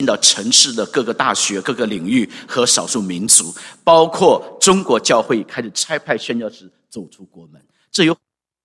到城市的各个大学、各个领域和少数民族，包括中国教会开始差派宣教士走出国门。这有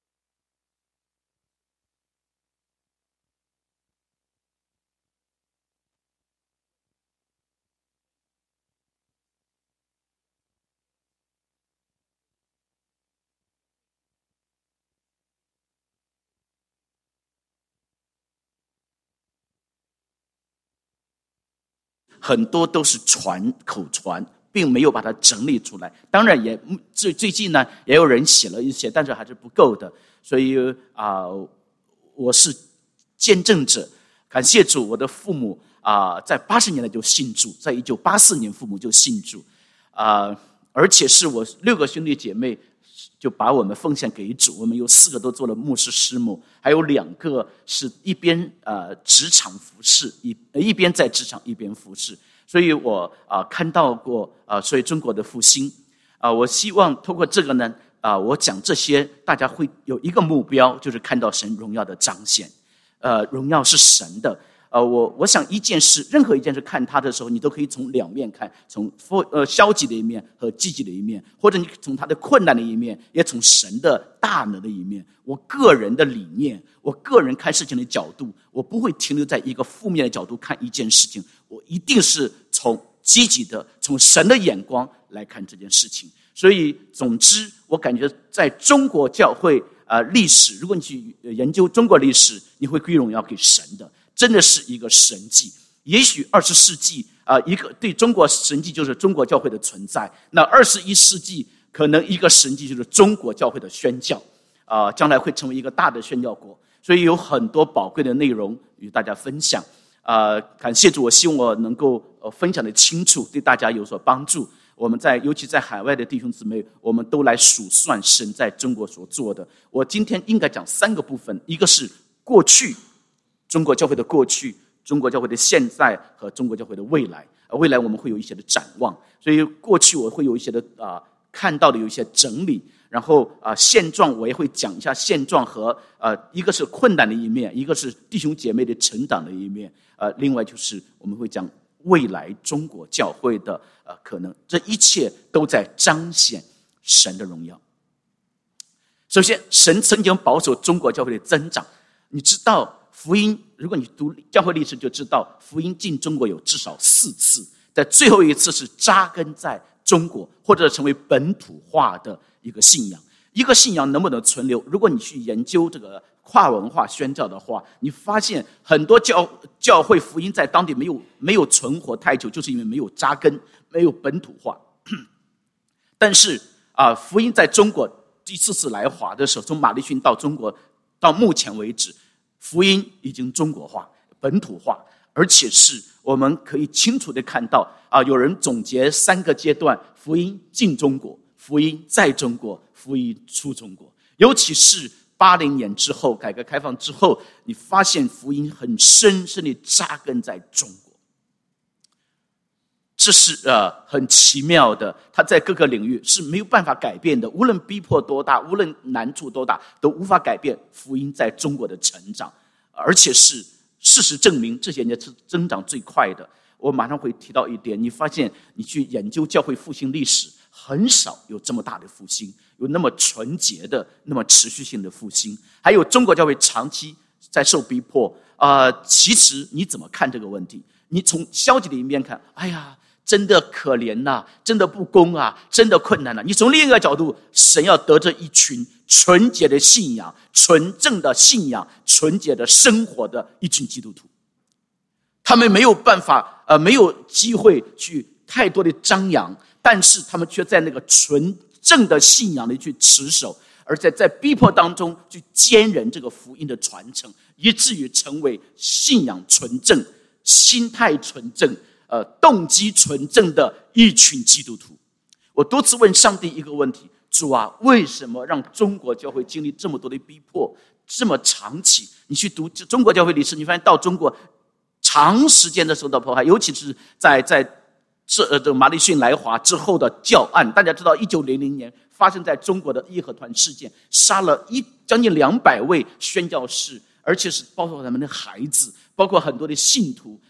很多都是口传，并没有把它整理出来。当然也最近呢，也有人写了一些，但是还是不够的。所以我是见证者，感谢主，我的父母在80年代就信主，在1984年父母就信主，而且是我6个兄弟姐妹就把我们奉献给主。我们有4个都做了牧师师母，还有2个是一边职场服侍，一边在职场一边服侍。所以我看到过所以中国的复兴我希望透过这个呢我讲这些，大家会有一个目标，就是看到神荣耀的彰显。荣耀是神的。我想任何一件事看它的时候，你都可以从2面看，从消极的一面和积极的一面，或者你从它的困难的一面，也从神的大能的一面。我个人的理念，我个人看事情的角度，我不会停留在一个负面的角度看一件事情，我一定是从积极的，从神的眼光来看这件事情。所以总之我感觉在中国教会历史，如果你去研究中国历史，你会归荣耀给神的，真的是一个神迹。也许20世纪一个对中国神迹就是中国教会的存在，那21世纪可能一个神迹就是中国教会的宣教将来会成为一个大的宣教国。所以有很多宝贵的内容与大家分享感谢主，我希望我能够分享的清楚，对大家有所帮助。我们尤其在海外的弟兄姊妹，我们都来数算神在中国所做的。我今天应该讲3个部分，一个是过去，中国教会的过去，中国教会的现在和中国教会的未来。未来我们会有一些的展望，所以过去我会有一些的看到的有一些整理，然后现状我也会讲一下现状和一个是困难的一面，一个是弟兄姐妹的成长的一面，另外就是我们会讲未来中国教会的可能。这一切都在彰显神的荣耀。首先，神曾经保守中国教会的增长。你知道福音，如果你读教会历史就知道，福音进中国有至少4次，在最后一次是扎根在中国，或者成为本土化的一个信仰。一个信仰能不能存留，如果你去研究这个跨文化宣教的话，你发现很多教会福音在当地没有存活太久，就是因为没有扎根，没有本土化。但是福音在中国第4次来华的时候，从马利逊到中国到目前为止，福音已经中国化、本土化，而且是我们可以清楚地看到有人总结3个阶段：福音进中国，福音在中国，福音出中国。尤其是80年之后，改革开放之后，你发现福音很深深地扎根在中国。这是很奇妙的，它在各个领域是没有办法改变的，无论逼迫多大，无论难处多大，都无法改变福音在中国的成长。而且是事实证明，这些年是增长最快的。我马上会提到一点，你发现你去研究教会复兴历史，很少有这么大的复兴，有那么纯洁的、那么持续性的复兴。还有中国教会长期在受逼迫其实你怎么看这个问题？你从消极的一面看，哎呀，真的可怜呐，真的不公啊，真的困难了。你从另一个角度，神要得着一群纯洁的信仰、纯正的信仰、纯洁的生活的一群基督徒。他们没有办法没有机会去太多的张扬，但是他们却在那个纯正的信仰里去持守，而在逼迫当中去坚忍这个福音的传承，以至于成为信仰纯正、心态纯正、动机纯正的一群基督徒。我多次问上帝一个问题：主啊，为什么让中国教会经历这么多的逼迫，这么长期？你去读中国教会历史，你发现到中国长时间的受到迫害，尤其是在这马利逊来华之后的教案。大家知道1900年发生在中国的义和团事件，杀了将近200位宣教士，而且是包括他们的孩子，包括很多的信徒。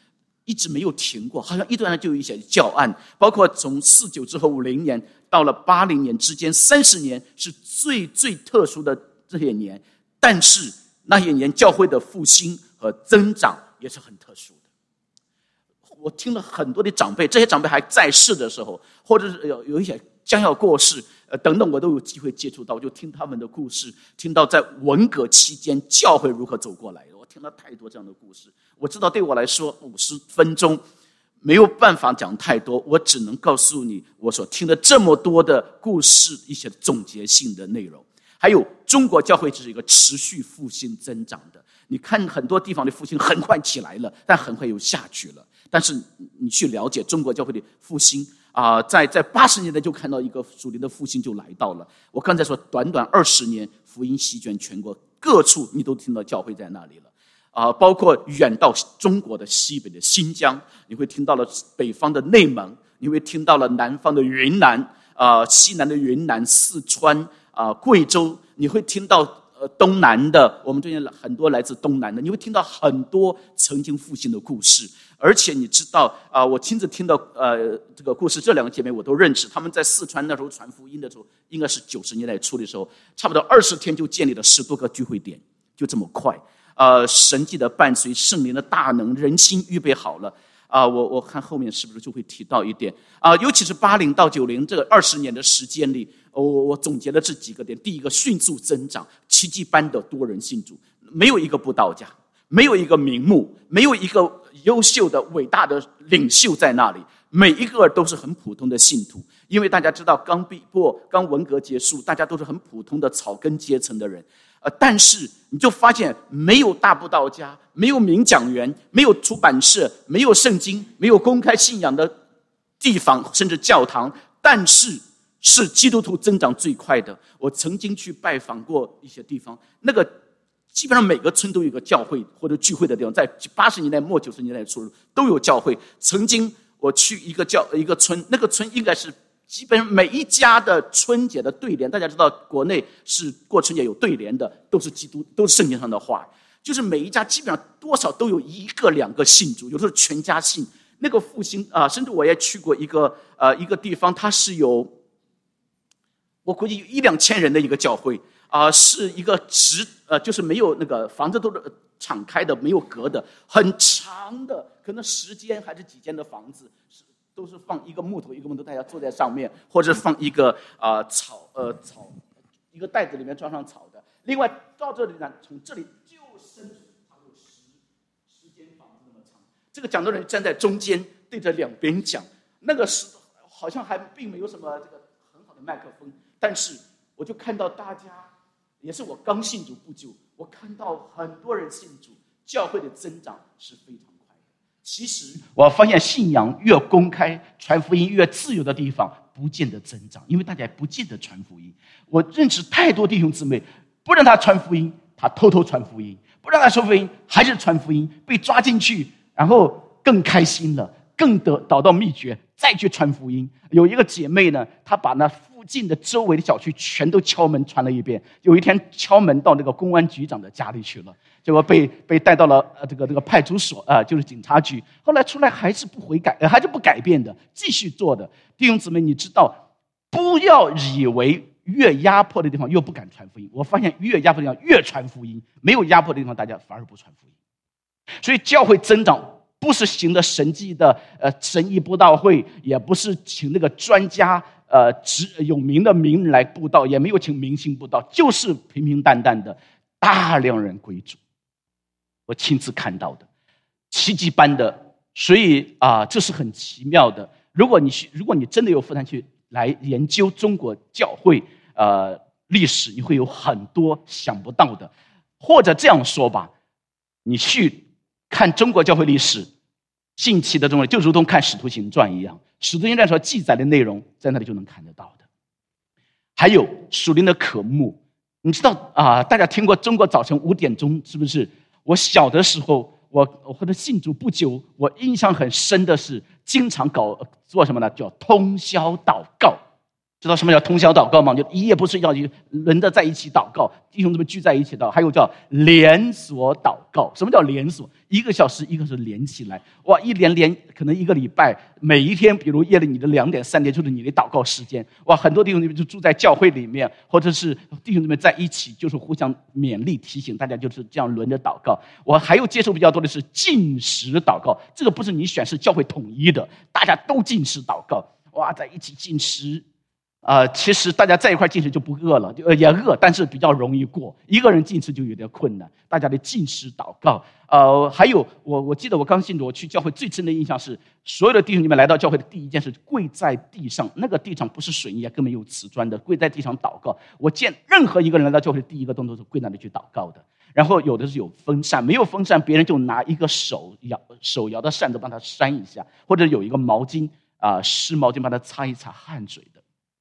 一直没有停过，好像一段就有一些教案，包括从49之后50年到了80年之间30年是最特殊的这些年，但是那些年教会的复兴和增长也是很特殊的。我听了很多的长辈，这些长辈还在世的时候，或者是有一些将要过世等等，我都有机会接触到，就听他们的故事，听到在文革期间教会如何走过来的。我听了太多这样的故事，我知道对我来说50分钟没有办法讲太多，我只能告诉你我所听了这么多的故事一些总结性的内容。还有中国教会只是一个持续复兴增长的，你看很多地方的复兴很快起来了，但很快又下去了。但是你去了解中国教会的复兴在80年代就看到一个属灵的复兴就来到了。我刚才说短短20年，福音席卷全国各处，你都听到教会在那里了包括远到中国的西北的新疆，你会听到了北方的内蒙，你会听到了南方的云南西南的云南、四川贵州，你会听到东南的，我们这边很多来自东南的，你会听到很多曾经复兴的故事。而且你知道我亲自听到这个故事，这2个姐妹我都认识，她们在四川那时候传福音的时候，应该是90年代初的时候，差不多20天就建立了10多个聚会点，就这么快神迹的伴随，圣灵的大能，人心预备好了我看后面是不是就会提到一点尤其是80到90这个20年的时间里，我总结了这几个点。第一个，迅速增长，奇迹般的多人信主，没有一个布道家，没有一个名目，没有一个优秀的伟大的领袖在那里，每一个都是很普通的信徒。因为大家知道刚文革结束，大家都是很普通的草根阶层的人但是你就发现没有大布道家，没有名讲员，没有出版社，没有圣经，没有公开信仰的地方，甚至教堂，但是是基督徒增长最快的。我曾经去拜访过一些地方，那个基本上每个村都有一个教会或者聚会的地方，在80年代末90年代初都有教会。曾经我去一个村，那个村应该是基本上每一家的春节的对联，大家知道国内是过春节有对联的，都是圣经上的话，就是每一家基本上多少都有1个2个信主，有时候全家信。那个复兴甚至我也去过一个地方，它是有我估计有1-2千人的一个教会是一个就是没有那个房子都是敞开的，没有隔的，很长的，可能10间还是几间的房子，都是放一个木头，大家坐在上面，或者放一个草一个袋子里面装上草的。另外到这里呢，从这里就伸出差不多10间房子那么长。这个讲道人站在中间，对着2边讲。那个是好像还并没有什么这个很好的麦克风，但是我就看到大家，也是我刚信主不久，我看到很多人信主，教会的增长是非常快的。其实我发现信仰越公开，传福音越自由的地方不见得增长，因为大家不见得传福音。我认识太多弟兄姊妹，不让他传福音，他偷偷传福音，不让他说福音，还是传福音，被抓进去，然后更开心了，更找到秘诀，再去传福音。有一个姐妹呢，她把那附近的周围的小区全都敲门传了一遍。有一天敲门到那个公安局长的家里去了，结果被带到了这个派出所就是警察局。后来出来还是不改变的，继续做的。弟兄姊妹，你知道，不要以为越压迫的地方越不敢传福音。我发现越压迫的地方越传福音，没有压迫的地方大家反而不传福音。所以教会增长不是行的神迹的神医布道会，也不是请那个专家有名的名人来布道，也没有请明星布道，就是平平淡淡的大量人归主，我亲自看到的奇迹般的。所以这是很奇妙的。如果你真的有负担去来研究中国教会历史，你会有很多想不到的。或者这样说吧，你去看中国教会历史，近期的中国就如同看《使徒行传》一样，《使徒行传》所记载的内容在那里就能看得到的。还有属灵的渴慕，你知道大家听过中国早晨5点钟是不是？我小的时候，我或者信主不久，我印象很深的是经常做什么呢？叫通宵祷告。 知道什么叫通宵祷告吗？就一夜不睡觉，就轮着在一起祷告，弟兄姊妹聚在一起祷告。还有叫连锁祷告。什么叫连锁？1个小时一个是连起来，哇，一连可能1个礼拜，每一天，比如夜里你的2点3点就是你的祷告时间，哇，很多弟兄姊妹就住在教会里面，或者是弟兄姊妹在一起，就是互相勉励提醒大家，就是这样轮着祷告。我还有接触比较多的是禁食祷告，这个不是你选，是教会统一的，大家都禁食祷告，哇，在一起禁食。其实大家在一块进食就不饿了，也饿，但是比较容易过。一个人进食就有点困难。大家的进食祷告，还有我记得我刚信主，我去教会最深的印象是，所有的弟兄姊妹来到教会的第一件事，跪在地上，那个地上不是水泥，根本有瓷砖的，跪在地上祷告。我见任何一个人来到教会的第一个动作是跪那里去祷告的。然后有的是有风扇，没有风扇，别人就拿一个手摇的扇子帮他扇一下，或者有一个毛巾湿毛巾帮他擦一擦汗水的。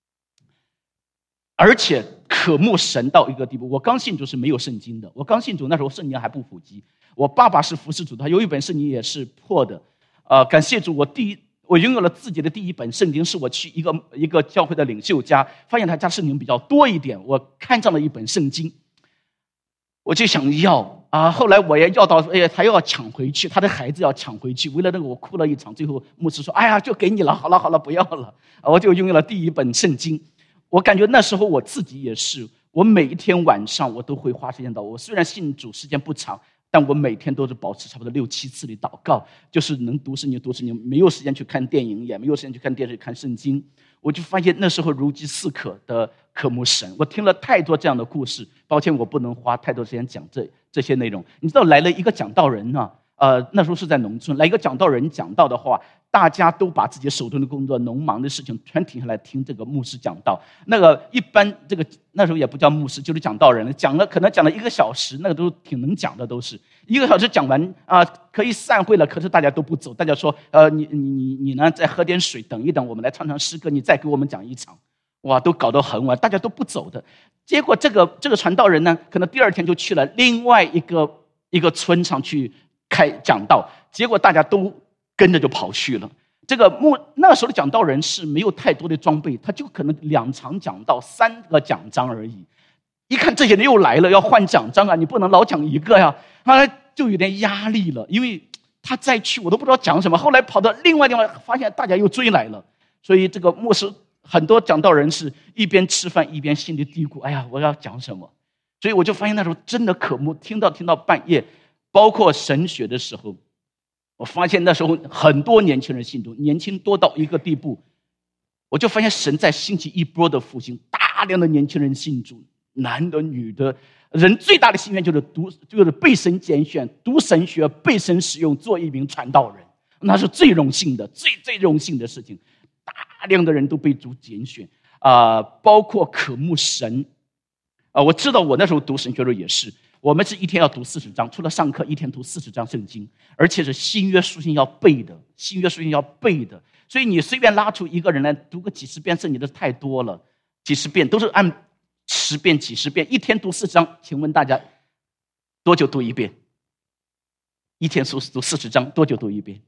而且渴慕神到一个地步，我刚信主是没有圣经的，我刚信主那时候圣经还不普及，我爸爸是服侍主，他有一本圣经也是破的，感谢主，我拥有了自己的第一本圣经，是我去一个教会的领袖家，发现他家圣经比较多一点，我看上了一本圣经，我就想要后来我也要到，他要抢回去，他的孩子要抢回去，为了那个我哭了一场，最后牧师说，哎呀，就给你了，好了，不要了，我就拥有了第一本圣经。我感觉那时候我自己也是，我每一天晚上我都会花时间祷告。我虽然信主时间不长，但我每天都是保持差不多6、7次的祷告，就是能读圣经，没有时间去看电影，也没有时间去看电视看圣经。我就发现那时候如饥似渴的渴慕神。我听了太多这样的故事，抱歉我不能花太多时间讲这些内容。你知道来了一个讲道人呢，那时候是在农村，来一个讲道人讲道的话，大家都把自己手中的工作、农忙的事情全停下来听这个牧师讲道。那个一般那时候也不叫牧师，就是讲道人，可能讲了1个小时，那个都挺能讲的，都是1个小时讲完可以散会了。可是大家都不走，大家说你呢再喝点水，等一等，我们来唱唱诗歌，你再给我们讲一场。哇，都搞得很晚，大家都不走的。结果这个传道人呢，可能第2天就去了另外一个村上去开讲道，结果大家都跟着就跑去了。那时候的讲道人是没有太多的装备，他就可能2场讲道3个奖章而已。一看这些人又来了，要换奖章你不能老讲一个呀，他就有点压力了，因为他再去我都不知道讲什么。后来跑到另外地方，发现大家又追来了，所以这个牧师很多讲道人是一边吃饭一边心里嘀咕：哎呀，我要讲什么？所以我就发现那时候真的渴慕，听到半夜。包括神学的时候，我发现那时候很多年轻人信主，年轻多到一个地步，我就发现神在兴起一波的复兴，大量的年轻人信主，男的女的，人最大的心愿就是被神拣选，读神学，被神使用，做一名传道人，那是最荣幸的，最荣幸的事情。大量的人都被主拣选包括渴慕神我知道我那时候读神学的时候也是。我们是一天要读40章，除了上课一天读40章圣经，而且是新约书信要背的，所以你随便拉出一个人来读个几十遍圣经的太多了，几十遍都是按10遍、几十遍，一天读40章，请问大家多久读一遍？一天读40章多久读一遍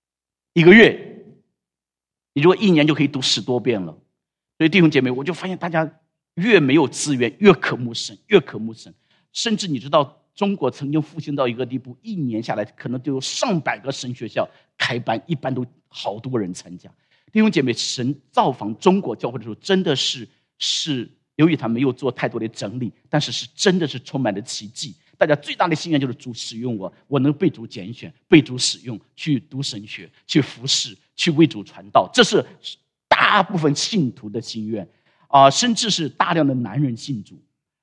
？1个月，你如果1年就可以读10多遍了。所以弟兄姐妹，我就发现大家越没有资源，越渴慕神，甚至你知道中国曾经复兴到一个地步，1年下来可能就有上百个神学校开班，一般都好多人参加。弟兄姐妹，神造访中国教会的时候，真的是由于他没有做太多的整理，但是真的是充满了奇迹。大家最大的心愿就是主使用我能被主拣选，被主使用，去读神学，去服侍，去为主传道，这是大部分信徒的心愿甚至是大量的男人信主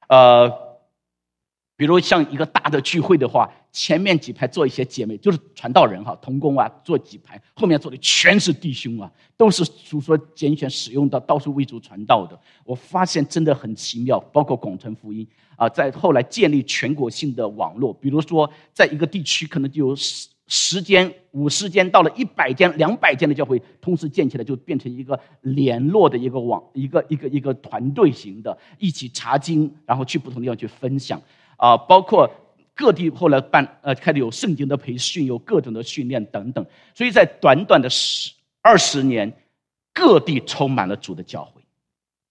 比如像一个大的聚会的话，前面几排坐一些姐妹，就是传道人同工坐几排，后面坐的全是弟兄都是主所拣选使用的，到处为主传道的。我发现真的很奇妙，包括广传福音在后来建立全国性的网络，比如说在一个地区可能就有10间、50间，到了100间、200间的教会同时建起来，就变成一个联络的一个网，一个团队型的，一起查经，然后去不同地方去分享包括各地后来开始有圣经的培训，有各种的训练等等。所以在短短的20年，各地充满了主的教会。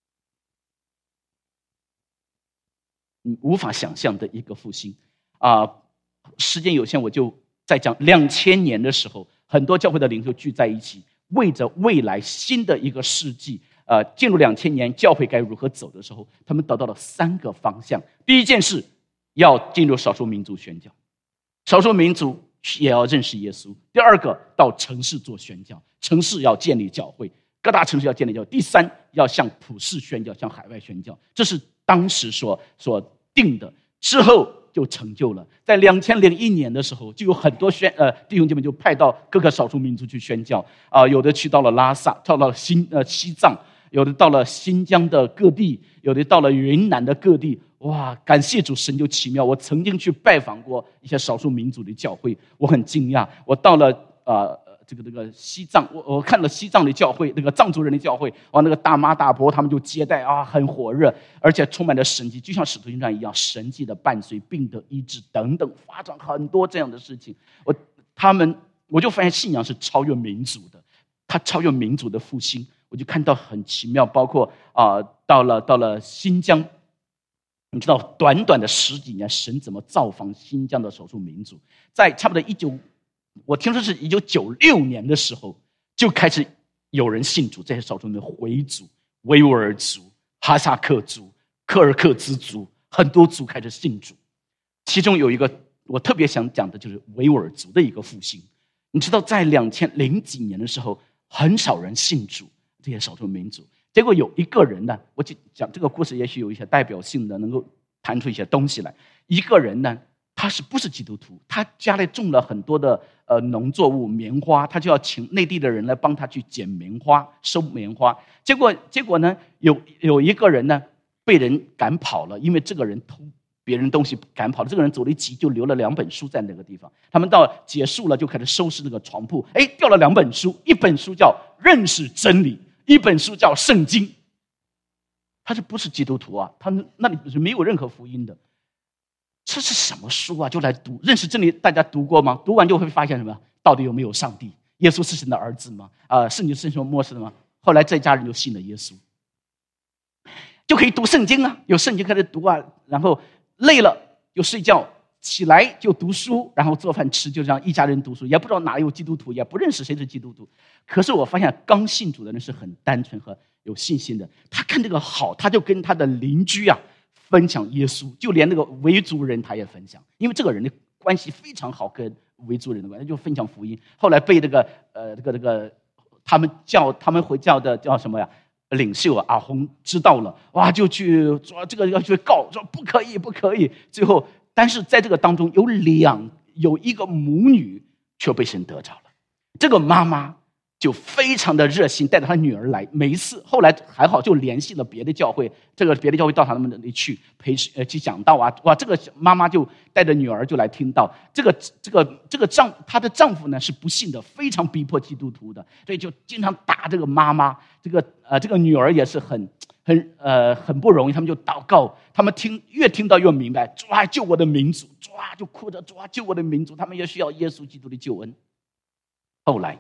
无法想象的一个复兴时间有限，我就在讲2000年的时候，很多教会的领袖聚在一起，为着未来新的一个世纪，进入2000年，教会该如何走的时候，他们得到了3个方向。第一件事，要进入少数民族宣教，少数民族也要认识耶稣。第二个，到城市做宣教，城市要建立教会，各大城市要建立教会。第三，要向普世宣教，向海外宣教，这是当时所定的。之后就成就了，在2001年的时候，就有很多弟兄姐妹就派到各个少数民族去宣教有的去到了拉萨，到了西藏，有的到了新疆的各地，有的到了云南的各地。哇，感谢主，神就奇妙。我曾经去拜访过一些少数民族的教会，我很惊讶。我到了这个西藏，我看了西藏的教会，那个藏族人的教会，那个大妈大伯他们就接待很火热，而且充满了神迹，就像使徒行传一样，神迹的伴随，病得医治等等，发展很多这样的事情。我就发现信仰是超越民族的，它超越民族的复兴。我就看到很奇妙，包括到了新疆，你知道短短的10几年，神怎么造访新疆的少数民族，在差不多我听说是1996年的时候，就开始有人信主，这些少数民族回族、维吾尔族、哈萨克族、柯尔克孜族，很多族开始信主。其中有一个我特别想讲的，就是维吾尔族的一个复兴。你知道在2000几年的时候，很少人信主，这些少数民族。结果有一个人呢，我就讲这个故事，也许有一些代表性的，能够谈出一些东西来。一个人呢，他不是基督徒，他家里种了很多的农作物，棉花，他就要请内地的人来帮他去捡棉花、收棉花。结果呢，有一个人呢被人赶跑了，因为这个人偷别人东西赶跑了。这个人走了一急，就留了2本书在那个地方。他们到结束了，就开始收拾那个床铺，掉了2本书，一本书叫《认识真理》，一本书叫《圣经》。他不是基督徒啊，他那里是没有任何福音的。这是什么书啊？就来读。认识真理大家读过吗？读完就会发现什么？到底有没有上帝？耶稣是神的儿子吗？圣经是什么末世的吗？后来这家人就信了耶稣，就可以读圣经啊，有圣经开始读啊，然后累了就睡觉，起来就读书，然后做饭吃，就这样一家人读书，也不知道哪有基督徒，也不认识谁是基督徒。可是我发现刚信主的人是很单纯和有信心的，他看这个好，他就跟他的邻居分享耶稣，就连那个维族人他也分享，因为这个人的关系非常好，跟维族人的关系就分享福音。后来被他们回教的叫什么呀？领袖阿訇知道了，哇，就去说这个要去告，说不可以。最后，但是在这个当中有一个母女却被神得着了，这个妈妈就非常的热心，带着她女儿来。每一次后来还好，就联系了别的教会，这个别的教会到他们那里去去讲道哇，这个妈妈就带着女儿就来听道。她的丈夫呢是不信的，非常逼迫基督徒的，所以就经常打这个妈妈。这个女儿也是很不容易，他们就祷告，他们越听到越明白，主啊，救我的民族，主啊，就哭着，主啊，救我的民族，他们也需要耶稣基督的救恩。后来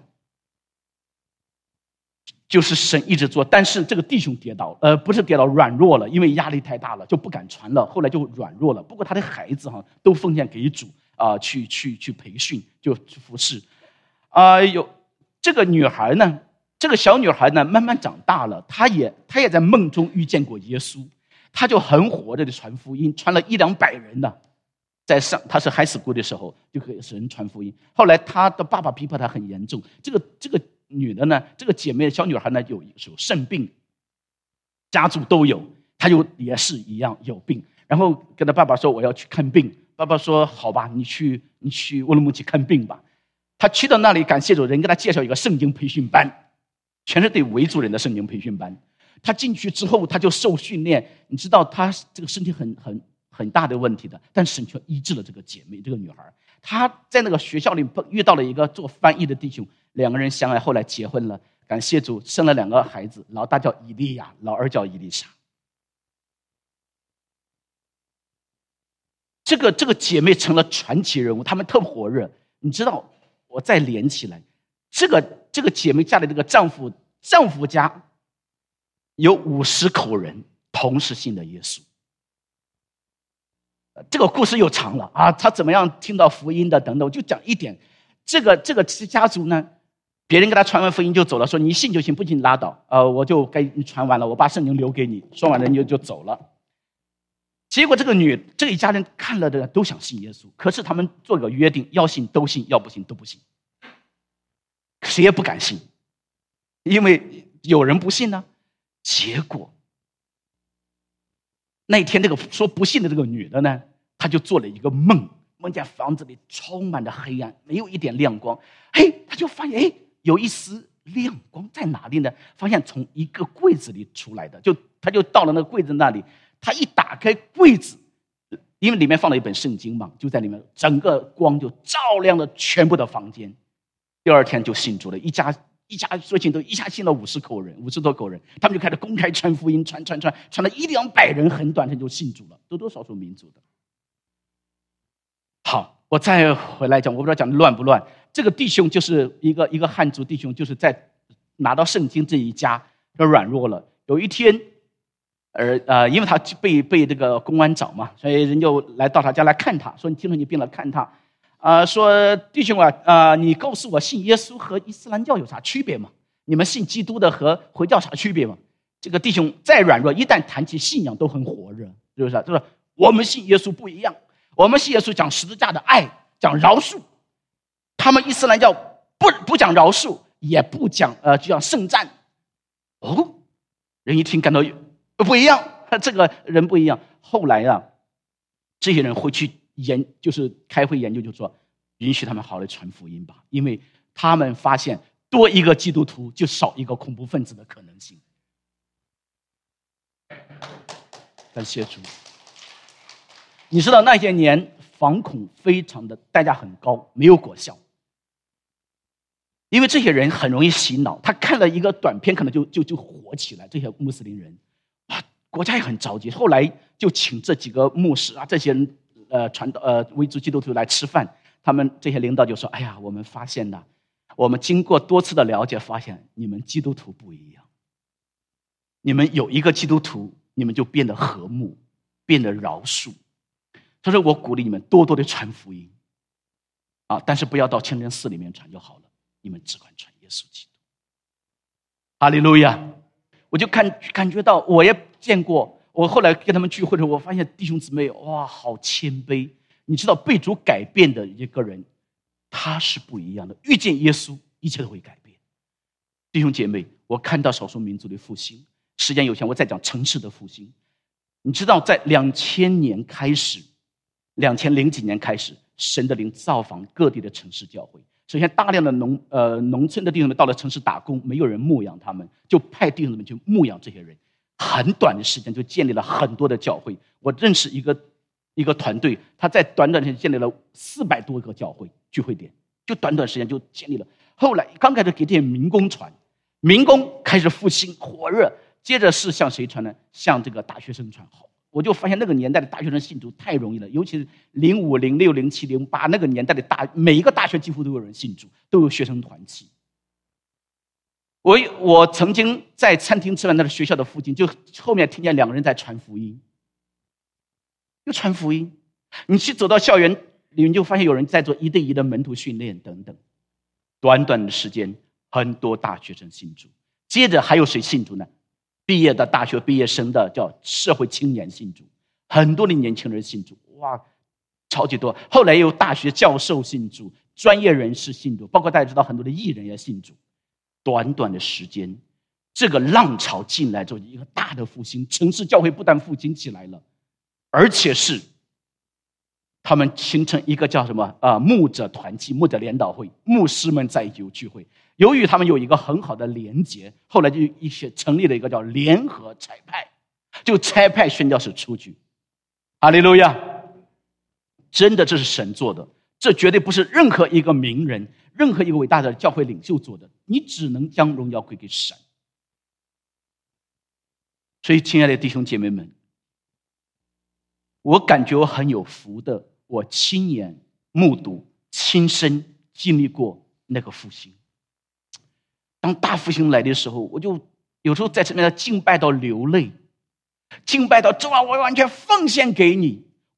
就是神一直做，但是这个弟兄不是跌倒，软弱了，因为压力太大了，就不敢传了。后来就软弱了。不过他的孩子都奉献给主去培训，就去服侍。有这个女孩呢，这个小女孩呢，慢慢长大了，她也在梦中遇见过耶稣，她就很火热的传福音，传了100-200人呢。她是 high school 的时候就给神传福音。后来她的爸爸逼迫她很严重，这个女的呢，这个姐妹小女孩呢有肾病，家族都有，她也是一样有病，然后跟她爸爸说我要去看病，爸爸说好吧，你去乌鲁木齐看病吧。她去到那里，感谢主，人给她介绍一个圣经培训班，全是对维族人的圣经培训班。她进去之后，她就受训练，你知道她这个身体很大的问题的，但神却医治了这个姐妹，这个女孩。她在那个学校里遇到了一个做翻译的弟兄，2个人相爱，后来结婚了，感谢主，生了2个孩子，老大叫以利亚，老二叫以利沙。这个姐妹成了传奇人物，她们特火热。你知道，我再连起来，这个姐妹嫁的这个丈夫家，有50口人同时信的耶稣。 这个故事又长了啊，他怎么样听到福音的等等，我就讲一点。这个家族呢，别人给他传完福音就走了，说你信就行，不信拉倒。我就给你传完了，我把圣经留给你，说完了你就走了。结果这一家人看了的都想信耶稣，可是他们做个约定，要信都信，要不信都不信，谁也不敢信，因为有人不信呢。结果那一天，那个说不信的这个女的呢，她就做了一个梦，梦见房子里充满了黑暗，没有一点亮光。她就发现有一丝亮光在哪里呢？发现从一个柜子里出来的，她就到了那个柜子那里，她一打开柜子，因为里面放了一本圣经嘛，就在里面，整个光就照亮了全部的房间。第二天就信主了，一家说信都一下信了50多口人，他们就开始公开传福音，传了100-200人，很短时间就信主了，多少数民族的。好，我再回来讲，我不知道讲的乱不乱。这个弟兄就是一个汉族弟兄，就是在拿到圣经这一家就软弱了。有一天，因为他被这个公安找嘛，所以人就来到他家来看他，说你听说你病了，看他。说弟兄你告诉我，信耶稣和伊斯兰教有啥区别吗？你们信基督的和回教啥区别吗？这个弟兄再软弱，一旦谈起信仰都很火热，是不是？就是我们信耶稣不一样，我们信耶稣讲十字架的爱，讲饶恕。他们伊斯兰教不讲饶恕，也不讲就讲圣战。人一听感到不一样，这个人不一样。后来这些人回去就是开会研究，就说允许他们好来传福音吧，因为他们发现多一个基督徒就少一个恐怖分子的可能性。感谢主。你知道那些年防恐非常的代价很高，没有果效，因为这些人很容易洗脑，他看了一个短片可能就火起来。这些穆斯林人国家也很着急，后来就请这几个牧师这些人维族基督徒来吃饭，他们这些领导就说：“哎呀，我们发现我们经过多次的了解，发现你们基督徒不一样。你们有一个基督徒，你们就变得和睦，变得饶恕。他说我鼓励你们多多的传福音，但是不要到清真寺里面传就好了，你们只管传耶稣基督。哈利路亚！我就感觉到，我也见过。我后来跟他们聚会的时候，我发现弟兄姊妹好谦卑。你知道被主改变的一个人，他是不一样的。遇见耶稣，一切都会改变。弟兄姐妹，我看到少数民族的复兴，时间有限，我再讲城市的复兴。你知道，在2000年开始，2000几年开始，神的灵造访各地的城市教会。首先，大量的农村的弟兄们到了城市打工，没有人牧养他们，就派弟兄们去牧养这些人。很短的时间就建立了很多的教会。我认识一个团队，他在短时间建立了400多个教会聚会点，就短时间就建立了。后来刚开始给这些民工传，民工开始复兴火热，接着是向谁传呢？向这个大学生传。我就发现那个年代的大学生信主太容易了，尤其是05、06、07、08那个年代的每一个大学几乎都有人信主，都有学生团契。我曾经在餐厅吃饭，那是学校的附近，就后面听见2个人在传福音，又传福音。你去走到校园里面，就发现有人在做1对1的门徒训练等等。短短的时间，很多大学生信主。接着还有谁信主呢？毕业的大学毕业生的叫社会青年信主，很多的年轻人信主，超级多。后来有大学教授信主，专业人士信主，包括大家知道很多的艺人也信主。短短的时间，这个浪潮进来之后，一个大的复兴，城市教会不但复兴起来了，而且是他们形成一个叫什么牧者团契、牧者联导会，牧师们在一起聚会。由于他们有一个很好的连结，后来就成立了一个叫联合差派，就差派宣教士出去。哈利路亚！真的，这是神做的，这绝对不是任何一个名人、任何一个伟大的教会领袖做的，你只能将荣耀归给神。所以，亲爱的弟兄姐妹们，我感觉我很有福的，我亲眼目睹、亲身经历过那个复兴。当大复兴来的时候，我就有时候在这边敬拜到流泪，敬拜到主啊，我完全奉献给你。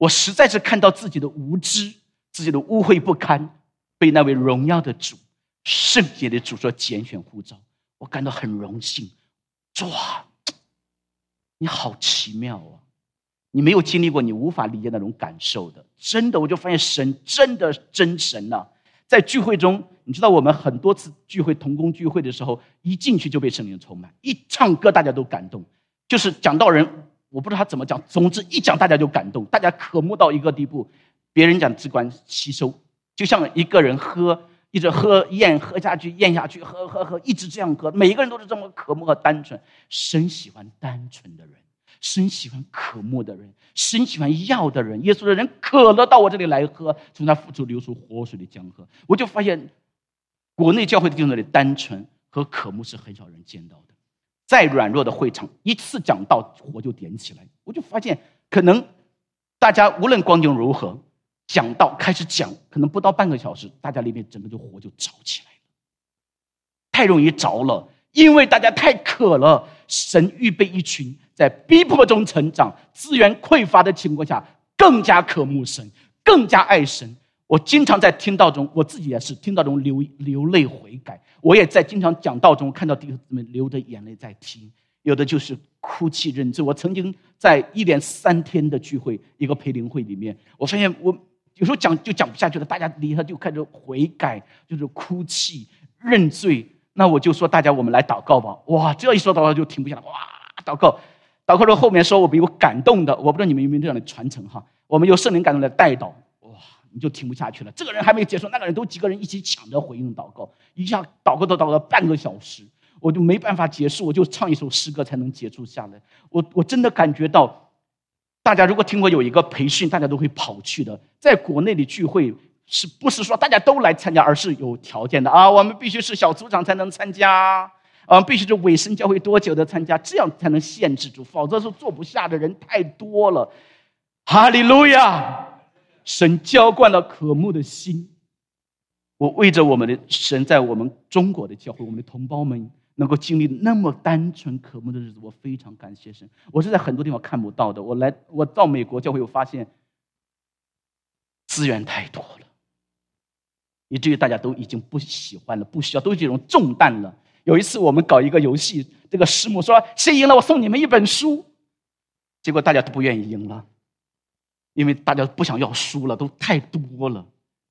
我实在是看到自己的无知，自己的污秽不堪，被那位荣耀的主、圣洁的主所拣选呼召，我感到很荣幸。主啊，你好奇妙啊！你没有经历过，你无法理解那种感受的。真的，我就发现神真的真神啊！在聚会中，你知道我们很多次聚会同工聚会的时候，一进去就被圣灵充满，一唱歌大家都感动，就是讲道人我不知道他怎么讲，总之一讲大家就感动，大家渴慕到一个地步，别人讲只管吸收，就像一个人一直喝下去，喝，一直这样喝，每一个人都是这么渴慕和单纯。神喜欢单纯的人，神喜欢渴慕的人，神喜欢要的人。耶稣的人渴了到我这里来喝，从他腹中流出活水的江河。我就发现国内教会的弟兄里单纯和渴慕是很少人见到的。再软弱的会场，一次讲道火就点起来。我就发现可能大家无论光景如何，讲道开始讲，可能不到半个小时，大家里面整个火就着起来了。太容易着了，因为大家太渴了。神预备一群在逼迫中成长、资源匮乏的情况下，更加渴慕神，更加爱神。我经常在听道中，我自己也是听道中流泪悔改。我也在经常讲道中看到弟兄们流着眼泪在听，有的就是哭泣认罪。我曾经在1连3天的聚会，一个培灵会里面，我发现我有时候讲不下去了，大家离他就开始悔改，就是哭泣认罪。那我就说大家我们来祷告吧。哇，这一说祷告就停不下来，哇，祷告到后面说我们有感动的，我不知道你们有没有这样的传承哈？我们有圣灵感动的带祷，哇，你就停不下去了。这个人还没有结束，那个人都几个人一起抢着回应祷告，一下祷告到半个小时，我就没办法结束，我就唱一首诗歌才能结束下来。我真的感觉到，大家如果听过有一个培训，大家都会跑去的。在国内的聚会，是不是说大家都来参加，而是有条件的啊？我们必须是小组长才能参加，必须是委身教会多久的参加，这样才能限制住，否则是坐不下的人太多了。哈利路亚！神浇灌了渴慕的心。我为着我们的神，在我们中国的教会，我们的同胞们能够经历那么单纯渴慕的日子，我非常感谢神。我是在很多地方看不到的。我到美国教会，我发现资源太多了，以至于大家都已经不喜欢了，不需要，都是这种重担了。有一次我们搞一个游戏，这个师母说谁赢了我送你们一本书，结果大家都不愿意赢了，因为大家不想要书了，都太多了。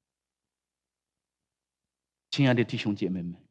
亲爱的弟兄姐妹们，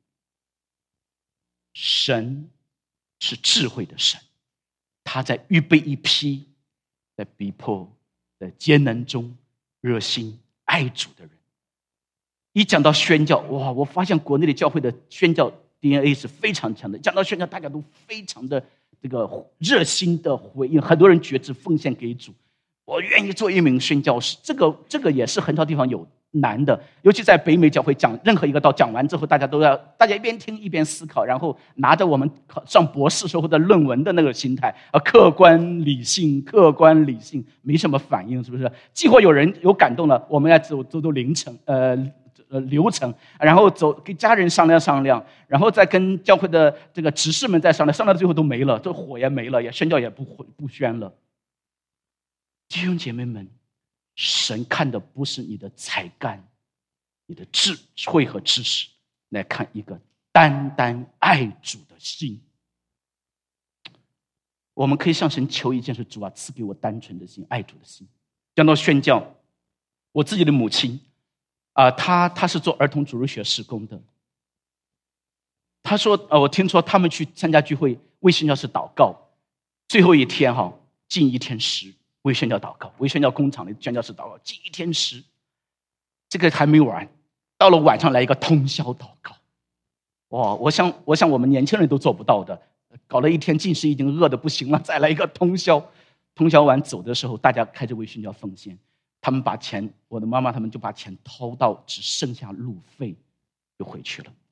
神是智慧的神，他在预备一批在逼迫、在艰难中热心爱主的人。一讲到宣教，哇，我发现国内的教会的宣教 DNA 是非常强的。讲到宣教，大家都非常的这个热心的回应，很多人决志奉献给主。我愿意做一名宣教士，这个也是很少地方有难的，尤其在北美教会讲任何一个道讲完之后，大家一边听一边思考，然后拿着我们上博士时候的论文的那个心态，客观理性，没什么反应，是不是？既或有人有感动了，我们要走流程，然后跟家人商量，然后再跟教会的这个执事们再商量到最后都没了，这火也没了，也宣教也不宣了。弟兄姐妹们，神看的不是你的才干、你的智慧和知识，来看一个单单爱主的心。我们可以向神求一件事：主啊，赐给我单纯的心，爱主的心。讲到宣教，我自己的母亲她是做儿童主日学事工的。她说我听说他们去参加聚会为宣教士祷告，最后一天禁一天食为宣教祷告，为宣教工厂的宣教士祷告，禁一天食。这个还没完，到了晚上来一个通宵祷告。哇，我想我们年轻人都做不到的，搞了一天禁食已经饿得不行了，再来一个通宵。通宵完走的时候，大家开始为宣教奉献，他们把钱，我的妈妈他们就把钱掏到只剩下路费就回去了。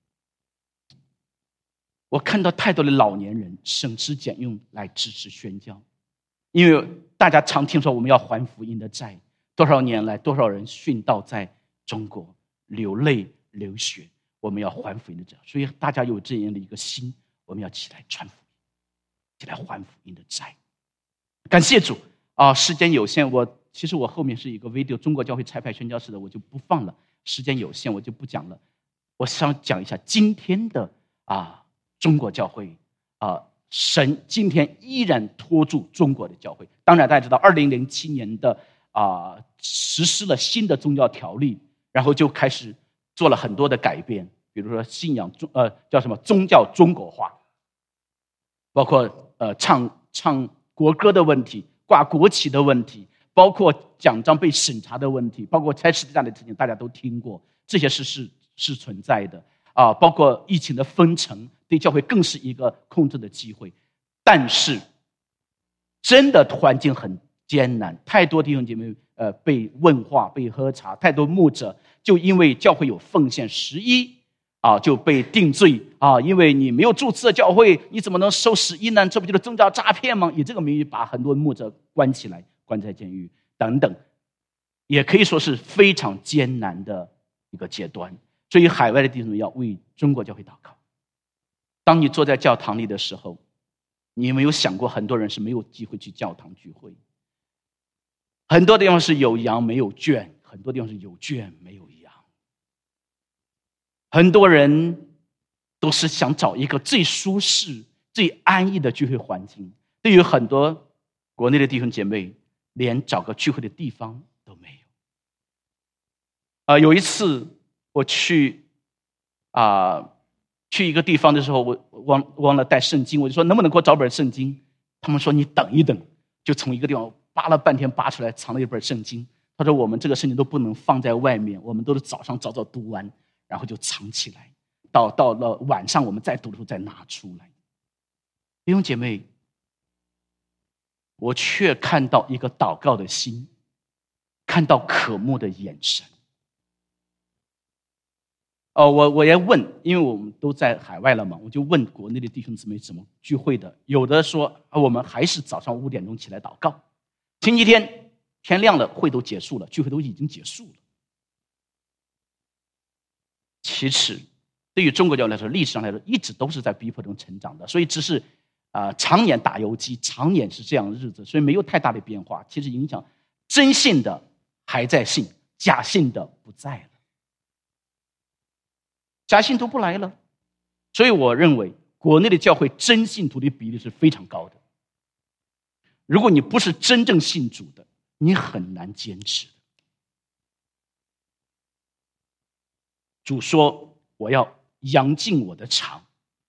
我看到太多的老年人省吃俭用来支持宣教，因为大家常听说我们要还福音的债，多少年来多少人殉道在中国流泪流血，我们要还福音的债，所以大家有这样的一个心，我们要起来传福音，起来还福音的债。感谢主时间有限，我其实我后面是一个 video 中国教会差派宣教士的，我就不放了，时间有限，我就不讲了。我想讲一下今天的中国教会神今天依然托住中国的教会。当然大家知道2007年的实施了新的宗教条例，然后就开始做了很多的改变，比如说信仰叫什么宗教中国化，包括唱国歌的问题，挂国旗的问题，包括奖章被审查的问题，包括拆十字架的事情，大家都听过，这些事是存在的包括疫情的封城，对教会更是一个控制的机会。但是真的环境很艰难，太多弟兄姐妹被问话被喝茶，太多牧者就因为教会有奉献11就被定罪因为你没有注册教会，你怎么能收11呢？这不就是宗教诈骗吗？以这个名义把很多牧者关起来，关在监狱等等，也可以说是非常艰难的一个阶段。所以海外的弟兄要为中国教会祷告。当你坐在教堂里的时候，你有没有想过很多人是没有机会去教堂聚会？很多地方是有羊没有圈，很多地方是有圈没有羊。很多人都是想找一个最舒适最安逸的聚会环境，对于很多国内的弟兄姐妹连找个聚会的地方都没有。有一次我去一个地方的时候，我忘了带圣经，我就说能不能给我找本圣经？他们说你等一等，就从一个地方扒了半天扒出来，藏了一本圣经。他说我们这个圣经都不能放在外面，我们都是早上早早读完，然后就藏起来，到了晚上我们再读的时候再拿出来。弟兄姐妹，我却看到一个祷告的心，看到渴慕的眼神。我也问，因为我们都在海外了嘛，我就问国内的弟兄姊妹怎么聚会的。有的说我们还是早上5点钟起来祷告，星期天天亮了会都结束了，聚会都已经结束了。其实对于中国教会来说，历史上来说一直都是在逼迫中成长的，所以只是常年打游击，常年是这样的日子，所以没有太大的变化。其实影响真信的还在信，假信的不在了，假信徒不来了。所以我认为国内的教会真信徒的比例是非常高的。如果你不是真正信主的，你很难坚持。主说我要扬尽我的肠，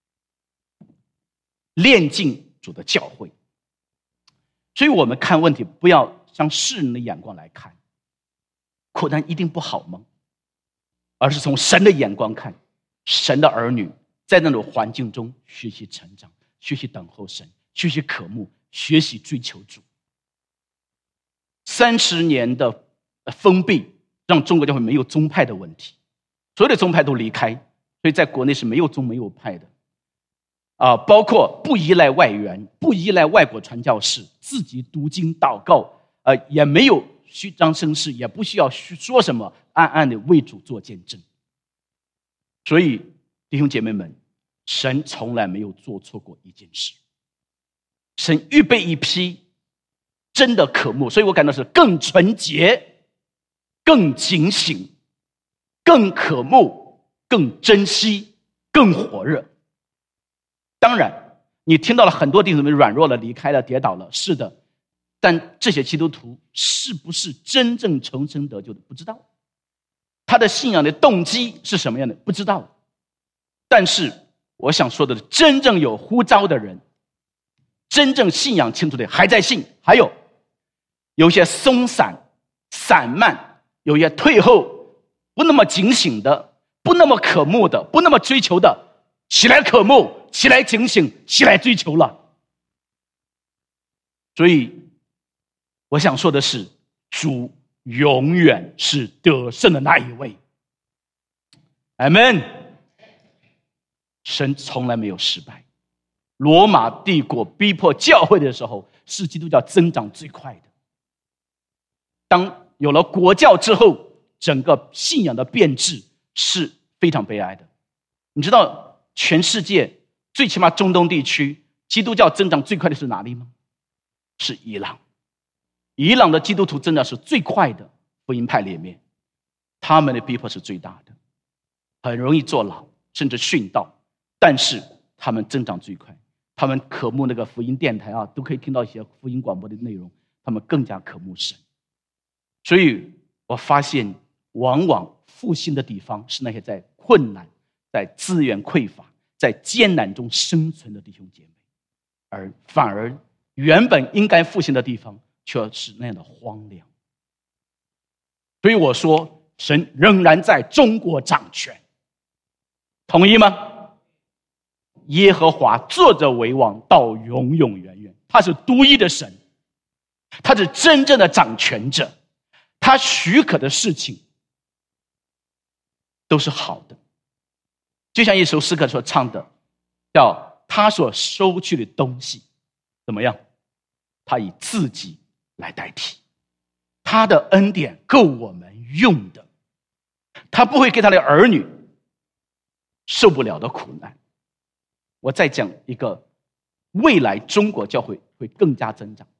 炼尽主的教会。所以我们看问题不要像世人的眼光来看，苦难一定不好吗？而是从神的眼光看，神的儿女在那种环境中学习成长，学习等候神，学习渴慕，学习追求主。30年的封闭让中国教会没有宗派的问题，所有的宗派都离开，所以在国内是没有宗没有派的包括不依赖外援，不依赖外国传教士，自己读经祷告也没有虚张声势，也不需要说什么，暗暗的为主做见证。所以弟兄姐妹们，神从来没有做错过一件事。神预备一批真的渴慕，所以我感到是更纯洁，更警醒，更渴慕，更珍惜，更火热。当然你听到了很多弟兄姊妹软弱了，离开了，跌倒了，是的，但这些基督徒是不是真正重生得救的不知道，他的信仰的动机是什么样的不知道。但是我想说的是，真正有呼召的人，真正信仰清楚的还在信，还有些松散散漫，有些退后，不那么警醒的，不那么渴慕的，不那么追求的，起来渴慕，起来警醒，起来追求了。所以我想说的是，主永远是得胜的那一位。阿们。神从来没有失败。罗马帝国逼迫教会的时候，是基督教增长最快的。当有了国教之后，整个信仰的变质是非常悲哀的。你知道全世界最起码中东地区基督教增长最快的是哪里吗？是伊朗。 伊朗的基督徒增长是最快的福音派里面，他们的逼迫是最大的，很容易坐牢甚至殉道，但是他们增长最快。他们渴慕那个福音电台都可以听到一些福音广播的内容，他们更加渴慕神。所以我发现往往复兴的地方是那些在困难、在资源匮乏、在艰难中生存的弟兄姐妹，反而原本应该复兴的地方却是那样的荒凉。所以我说神仍然在中国掌权，同意吗？耶和华坐着为王到永永远远，他是独一的神，他是真正的掌权者，他许可的事情都是好的。就像一首诗歌所唱的，叫他所收去的东西怎么样，他以自己来代替，他的恩典够我们用的，他不会给他的儿女受不了的苦难。我再讲一个，未来中国教会会更加增长。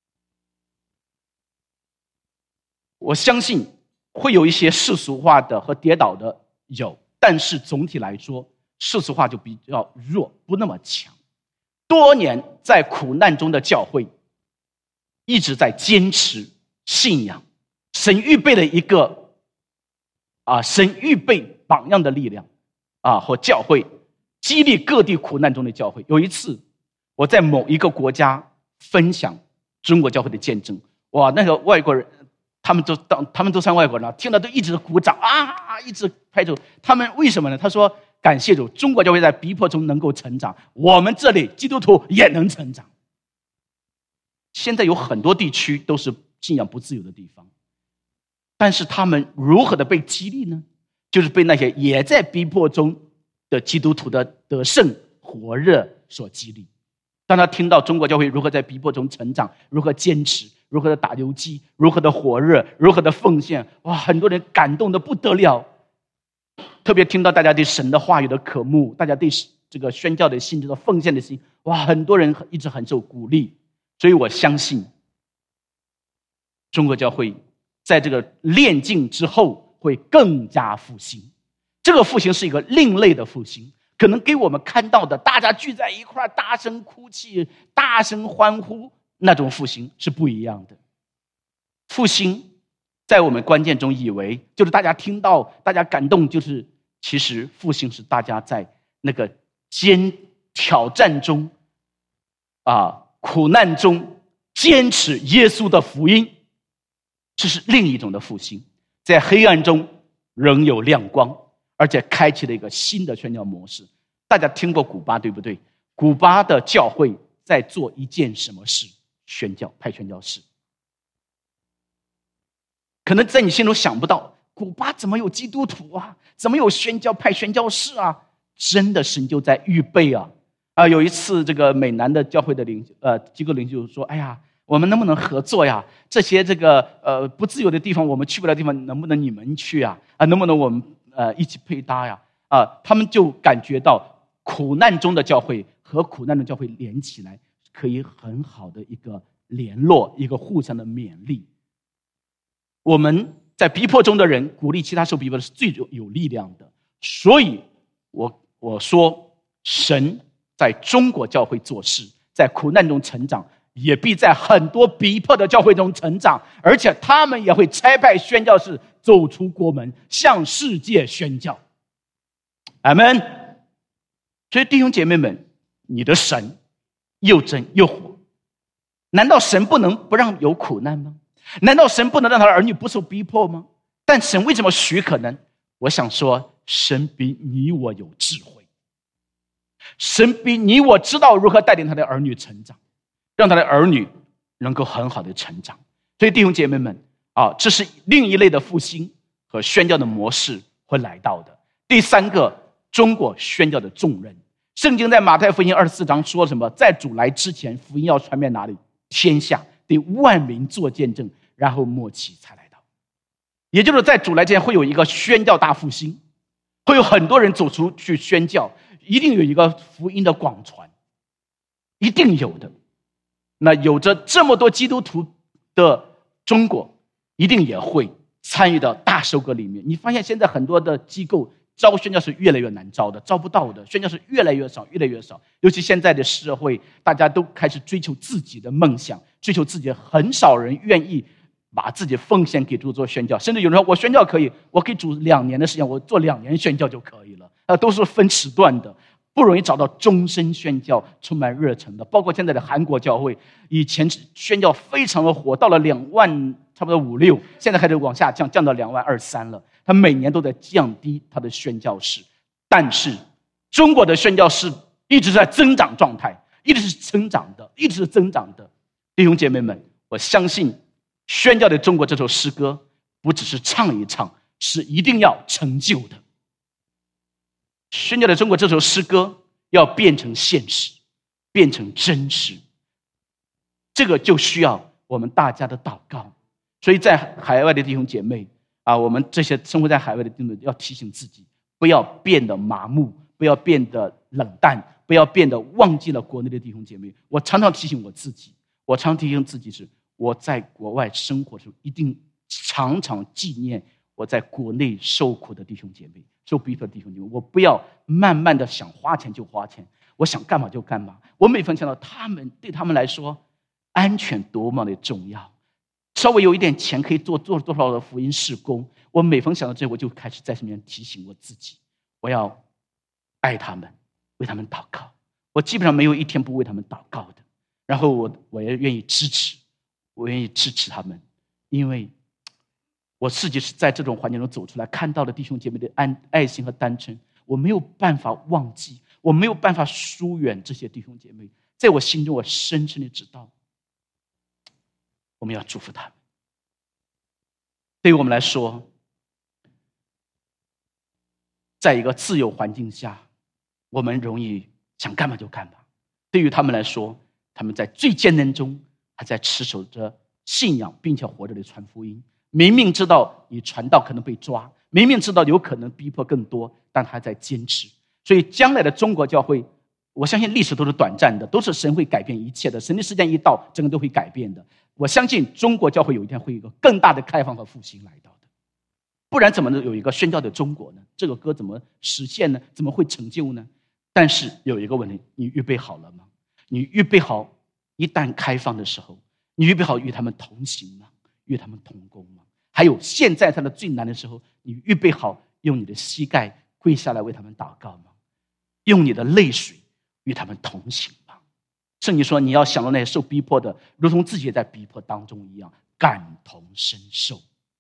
我相信会有一些世俗化的和跌倒的有，但是总体来说世俗化就比较弱，不那么强。多年在苦难中的教会一直在坚持信仰，神预备了一个神预备榜样的力量和教会，激励各地苦难中的教会。有一次我在某一个国家分享中国教会的见证，哇，那个外国人他们都算外国人，听了都一直鼓掌一直拍手。他们为什么呢？他说感谢主，中国教会在逼迫中能够成长，我们这里基督徒也能成长。现在有很多地区都是信仰不自由的地方，但是他们如何的被激励呢？就是被那些也在逼迫中的基督徒的得胜火热所激励。当他听到中国教会如何在逼迫中成长，如何坚持，如何的打游击，如何的火热，如何的奉献，哇，很多人感动得不得了。特别听到大家对神的话语的渴慕，大家对这个宣教的心，这个奉献的心，哇，很多人一直很受鼓励。所以我相信中国教会在这个炼净之后会更加复兴。这个复兴是一个另类的复兴，可能给我们看到的大家聚在一块大声哭泣、大声欢呼那种复兴是不一样的。复兴在我们关键中以为就是大家听到大家感动，就是其实复兴是大家在那个挑战中苦难中坚持耶稣的福音，这是另一种的复兴。在黑暗中仍有亮光，而且开启了一个新的宣教模式。大家听过古巴对不对？古巴的教会在做一件什么事？宣教，派宣教士。可能在你心中想不到，古巴怎么有基督徒啊？怎么有宣教派宣教士啊？真的神就在预备有一次这个美南的教会的机构领袖说，哎呀，我们能不能合作呀？这些这个不自由的地方，我们去不了的地方，能不能你们去能不能我们一起配搭呀？他们就感觉到苦难中的教会和苦难的教会连起来，可以很好的一个联络，一个互相的勉励。我们在逼迫中的人鼓励其他受逼迫的是最有力量的。所以我说神在中国教会做事，在苦难中成长，也必在很多逼迫的教会中成长，而且他们也会差派宣教士走出国门，向世界宣教。阿们。所以弟兄姐妹们，你的神又真又活，难道神不能不让有苦难吗？难道神不能让他的儿女不受逼迫吗？但神为什么许可呢？我想说，神比你我有智慧，神比你我知道如何带领他的儿女成长，让他的儿女能够很好的成长。所以弟兄姐妹们这是另一类的复兴和宣教的模式会来到的。第三个，中国宣教的重任。圣经在马太福音24章说什么？在主来之前，福音要传遍哪里？天下，对万民做见证，然后末期才来到。也就是在主来之前会有一个宣教大复兴，会有很多人走出去宣教，一定有一个福音的广传，一定有的。那有着这么多基督徒的中国一定也会参与到大收割里面。你发现现在很多的机构招宣教士越来越难招的，招不到的，宣教士越来越少，越来越少。尤其现在的社会，大家都开始追求自己的梦想，追求自己，很少人愿意把自己奉献给主做宣教。甚至有人说，我宣教可以，我给主2年的时间，我做2年宣教就可以了。都是分时段的，不容易找到终身宣教充满热忱的。包括现在的韩国教会，以前宣教非常的火，到了2万差不多5、6，现在开始往下降，降到2万2、3了。他每年都在降低他的宣教士，但是中国的宣教士一直在增长状态，一直是增长的，一直是增长的。弟兄姐妹们，我相信宣教的中国这首诗歌不只是唱一唱，是一定要成就的。宣教的中国这首诗歌要变成现实，变成真实，这个就需要我们大家的祷告。所以在海外的弟兄姐妹我们这些生活在海外的弟兄要提醒自己，不要变得麻木，不要变得冷淡，不要变得忘记了国内的弟兄姐妹。我常常提醒我自己，是我在国外生活的时候，一定常常纪念我在国内受苦的弟兄姐妹，受逼迫的弟兄姐妹。我不要慢慢的想花钱就花钱，我想干嘛就干嘛。我每逢想到对他们来说，安全多么的重要。稍微有一点钱可以做多少的福音事工，我每逢想到这，我就开始在上面提醒我自己，我要爱他们，为他们祷告。我基本上没有一天不为他们祷告的。然后我也愿意支持，他们，因为我自己是在这种环境中走出来，看到了弟兄姐妹的爱心和单纯，我没有办法忘记，我没有办法疏远这些弟兄姐妹。在我心中，我深深的知道，我们要祝福他们。对于我们来说，在一个自由环境下，我们容易想干嘛就干嘛。对于他们来说，他们在最艰难中还在持守着信仰，并且活着的传福音。明明知道你传道可能被抓，明明知道有可能逼迫更多，但他还在坚持。所以将来的中国教会，我相信历史都是短暂的，都是神会改变一切的。神的时间一到，整个都会改变的。我相信中国教会有一天会有一个更大的开放和复兴来到的，不然怎么能有一个宣教的中国呢？这个歌怎么实现呢？怎么会成就呢？但是有一个问题，你预备好了吗？你预备好一旦开放的时候，你预备好与他们同行吗？与他们同工吗？还有现在他的最难的时候，你预备好用你的膝盖跪下来为他们祷告吗？用你的泪水与他们同行吗？圣经说，你要想到那些受逼迫的，如同自己也在逼迫当中一样，感同身受。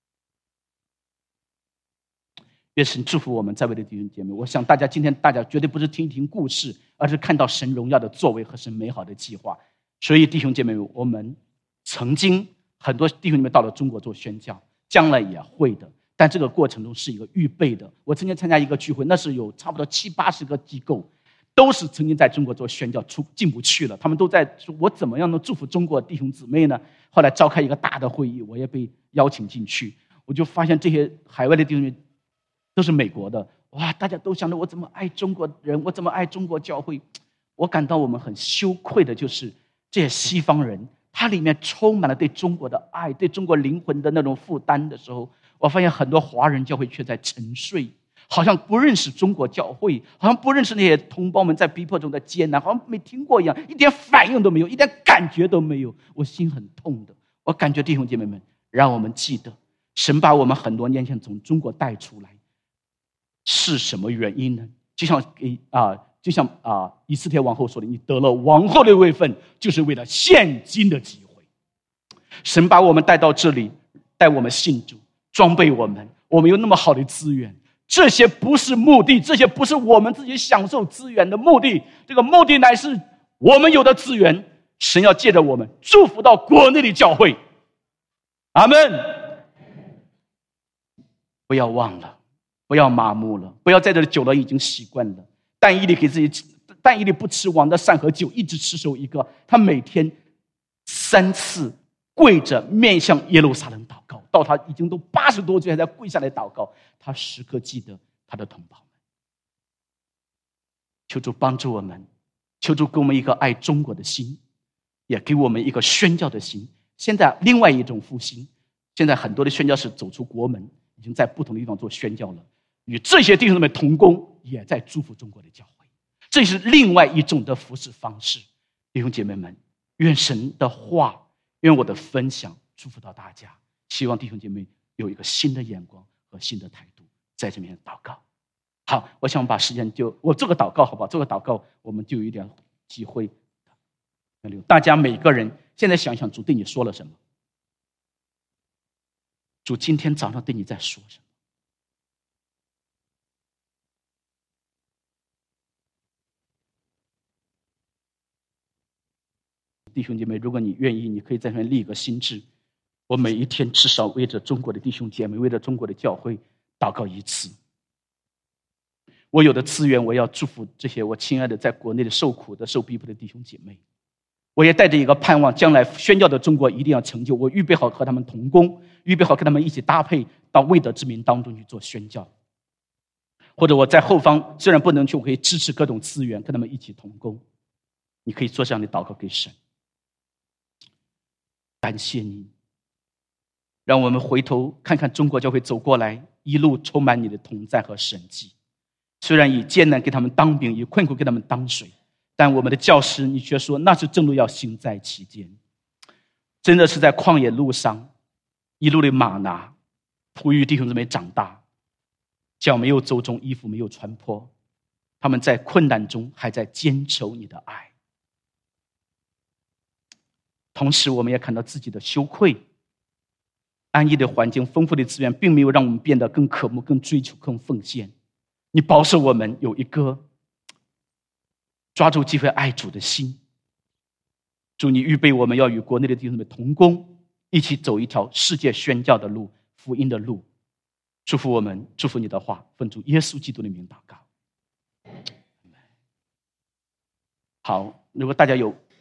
愿神祝福我们在位的弟兄姐妹。我想今天大家绝对不是听一听故事，而是看到神荣耀的作为和神美好的计划。所以弟兄姐妹，我们曾经很多弟兄姐妹到了中国做宣教，将来也会的，但这个过程中是一个预备的。我曾经参加一个聚会，那是有差不多70、80个机构，都是曾经在中国做宣教进不去了，他们都在说我怎么样能祝福中国弟兄姊妹呢？后来召开一个大的会议，我也被邀请进去，我就发现这些海外的弟兄姊妹都是美国的，哇！大家都想着我怎么爱中国人，我怎么爱中国教会。我感到我们很羞愧的就是这些西方人，他里面充满了对中国的爱，对中国灵魂的那种负担的时候，我发现很多华人教会却在沉睡，好像不认识中国教会，好像不认识那些同胞们在逼迫中的艰难，好像没听过一样，一点反应都没有，一点感觉都没有。我心很痛的。我感觉弟兄姐妹们，让我们记得，神把我们很多年前从中国带出来，是什么原因呢？就像以斯帖王后说的，你得了王后的位分，就是为了现今的机会。神把我们带到这里，带我们信主，装备我们有那么好的资源，这些不是目的，这些不是我们自己享受资源的目的，这个目的乃是我们有的资源，神要借着我们祝福到国内的教会。阿们。不要忘了，不要麻木了，不要在这里久了已经习惯了。但以理不吃王的饭和酒，一直持守一个，他每天3次跪着面向耶路撒冷祷告，到他已经都80多岁还在跪下来祷告，他时刻记得他的同胞们。求主帮助我们，求主给我们一个爱中国的心，也给我们一个宣教的心。现在另外一种复兴现在很多的宣教士走出国门，已经在不同的地方做宣教了，与这些弟兄们同工，也在祝福中国的教会。这是另外一种的服事方式。弟兄姐妹们，愿神的话，愿我的分享祝福到大家。希望弟兄姐妹有一个新的眼光和新的态度，在这边祷告。好，我想把时间我做个祷告，好不好？做个祷告，我们就有一点机会。大家每个人现在想想，主对你说了什么？主今天早上对你在说什么？弟兄姐妹，如果你愿意，你可以在上面立一个心志，我每一天至少为着中国的弟兄姐妹，为着中国的教会祷告一次。我有的资源，我要祝福这些我亲爱的在国内的受苦的受逼迫的弟兄姐妹。我也带着一个盼望，将来宣教的中国一定要成就。我预备好和他们同工，预备好跟他们一起搭配到未得之民当中去做宣教。或者我在后方虽然不能去，我可以支持各种资源，跟他们一起同工。你可以做这样的祷告给神。感谢你，让我们回头看看中国教会走过来，一路充满你的同在和神迹。虽然以艰难给他们当饼，以困苦给他们当水，但我们的教师你却说那是正路要行在其间。真的是在旷野路上一路的玛拿，哺育弟兄姊妹长大，脚没有走中，衣服没有穿破，他们在困难中还在坚守你的爱。同时我们也看到自己的羞愧，安逸的环境，丰富的资源并没有让我们变得更渴慕，更追求，更奉献。你保守我们有一个抓住机会爱主的心。主，你预备我们要与国内的弟兄们同工，一起走一条世界宣教的路，福音的路。祝福我们，祝福你的话，奉主耶稣基督的名祷告。好，如果大家有